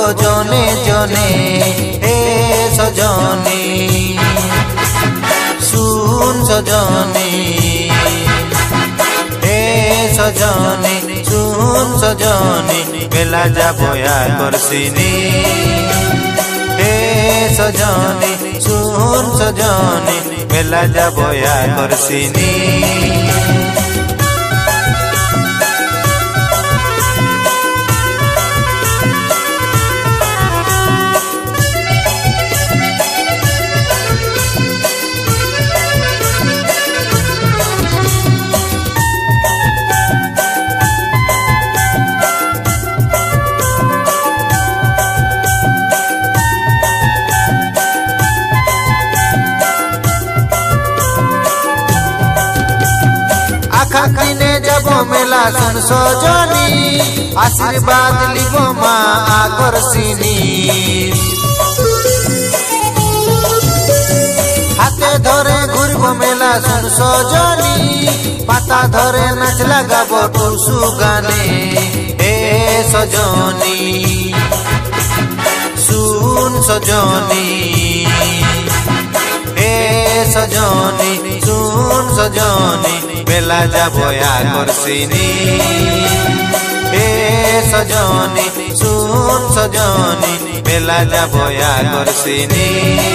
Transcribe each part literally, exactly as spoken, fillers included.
জনে জনে হে সজনী শুন সজনী হে সজনী শুন সজনী মেলা যাব আকর্ষিনী হে সজনী শুন সজনী মেলা যাব আকর্ষিনী দিনে যাব মেলা শুন সজনী আশীর্বাদ লিব মা আকর্ষিনী হাতে ধরে ঘুরব মেলা শুন সজনী পাতা ধরে নাচ লাগাব টুসু গানে হে সজনী শুন সজনী হে সজনী শুন সজনী মেলা যাব আকর্ষিনী হে সজনী শুন সজনী মেলা যাব আকর্ষিনী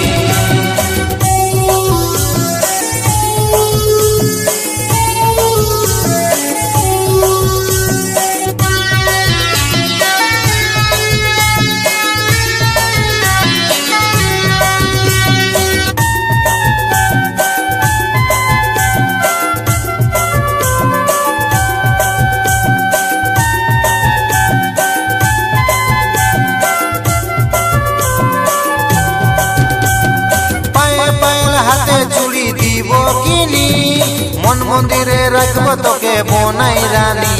হাতে চুড়ি দিব কিনি মন মন্দিরে রাখব তোকে বনাই রানী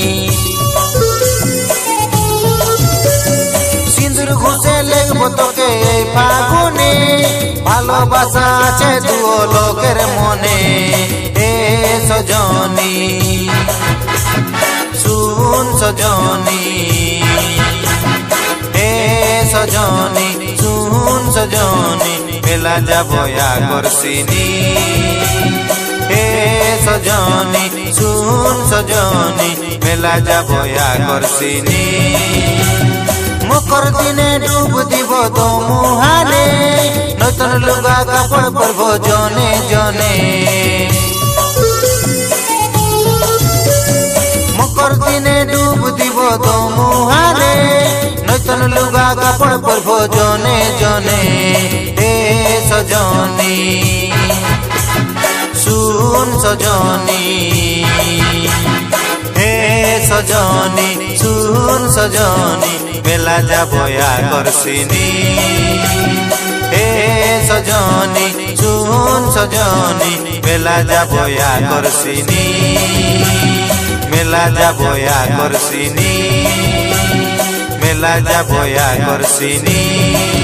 সিঁদুর ঘুষে লেখব তোকে এই ফাগুনে ভালোবাসা আছে দুও লোকের মনে হে সজনী শুন সজনী হে সজনী শুন সজনী মেলা যাব আকর্ষিনী হে সজনী শুন সজনী মেলা যাব আকর্ষিনী মকর দিনে ডুব দিব তো মুহানে নতুন লুগা কাপড় পরব জনে জনে মকর দিনে ডুব দিব তো মুহানে নতুন লুগা কাপড় পরব জনে জনে হে সজনী শুন সজনী হে সজনী শুন সজনী মেলা যাব আকর্ষিনী হে সজনী শুন সজনী মেলা যাব আকর্ষিনী মেলা যাব আকর্ষিনী মেলা যাব আকর্ষিনী।